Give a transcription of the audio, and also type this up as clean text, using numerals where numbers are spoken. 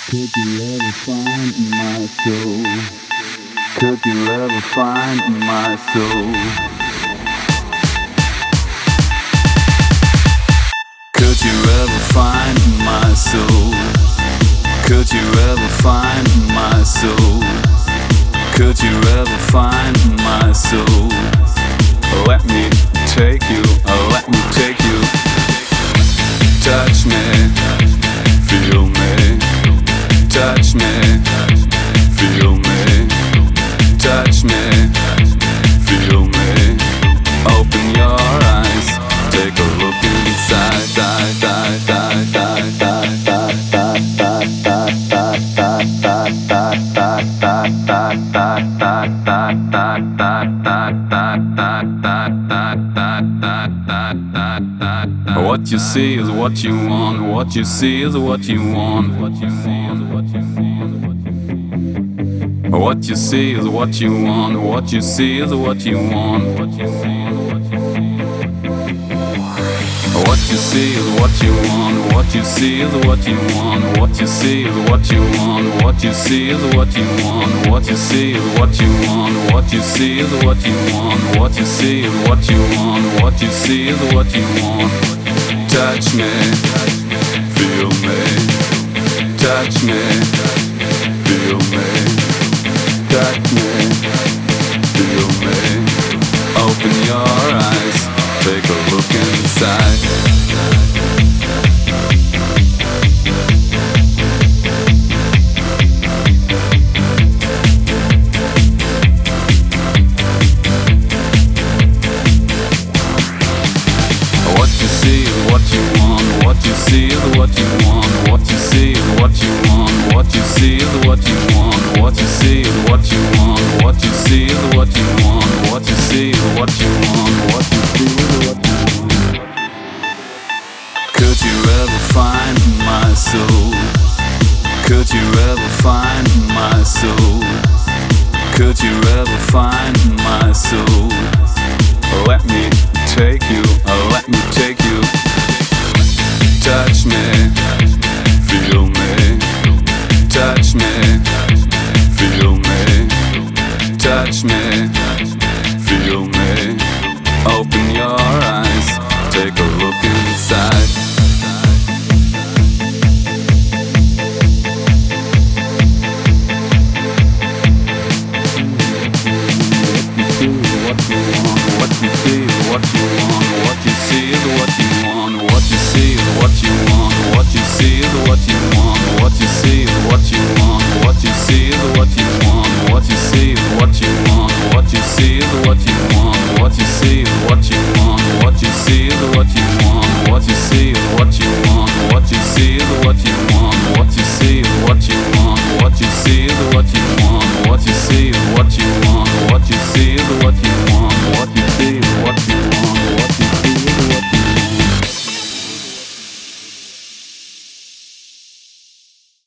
Could you ever find my soul? Could you ever find my soul? Could you ever find my soul? Could you ever find my soul? Could you ever find my soul? Let me take you, let me take you. Touch me, feel me. Touch me, feel me. Touch me, feel me. Open your eyes, take a look inside. What you see is what you want. What you see is what you want. What you see is what you want. What you see is what you want. What you see is what you want. What you see is what you want. What you see is what you want. What you see is what you want. What you see is what you want. What you see is what you want. What you see is what you want. What you see is what you want. What you see is what you want. Touch me, feel me. Touch me, feel me. Touch me, feel me. Open your eyes, take a look inside. What you see is what you want. What you see is what you want. What you see is what you want. What you see is what you want. What you see is what you want. What you see is what you want. What you see is what you want. What you see is what you want. Could you ever find my soul? Could you ever find my soul? Could you ever find my soul? Let me take you, let me take you. Touch me, feel me. Touch me, feel me. Touch me, feel me. Open your eyes, take a look inside. What you see is what you want. What you see is what you